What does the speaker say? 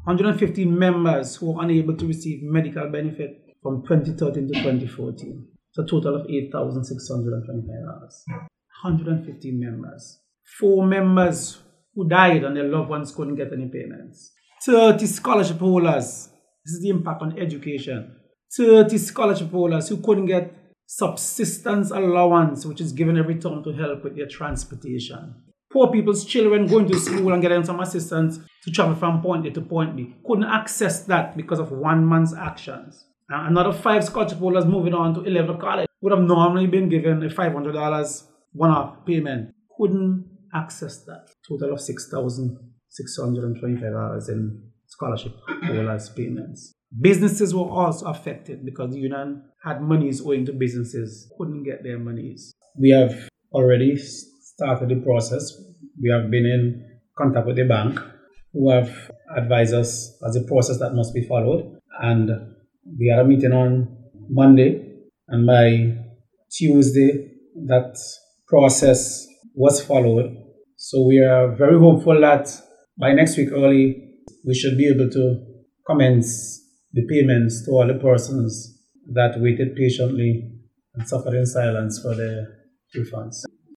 115 members who were unable to receive medical benefit from 2013 to 2014. It's a total of $8,625. 115 members. 4 members who died and their loved ones couldn't get any payments. 30 scholarship holders. This is the impact on education. 30 scholarship holders who couldn't get subsistence allowance, which is given every term to help with their transportation. Poor people's children going to school and getting some assistance to travel from point A to point B. Couldn't access that because of one man's actions. And another 5 scholarship holders moving on to 11 college would have normally been given a $500 one-off payment. Couldn't access that. Total of $6,625 in scholarship holders payments. Businesses were also affected because the union had monies owing to businesses, couldn't get their monies. We have already started the process. We have been in contact with the bank who have advised us as a process that must be followed. And we had a meeting on Monday, and by Tuesday that process was followed. So we are very hopeful that by next week early we should be able to commence the payments to all the persons that waited patiently and suffered in silence for their refunds.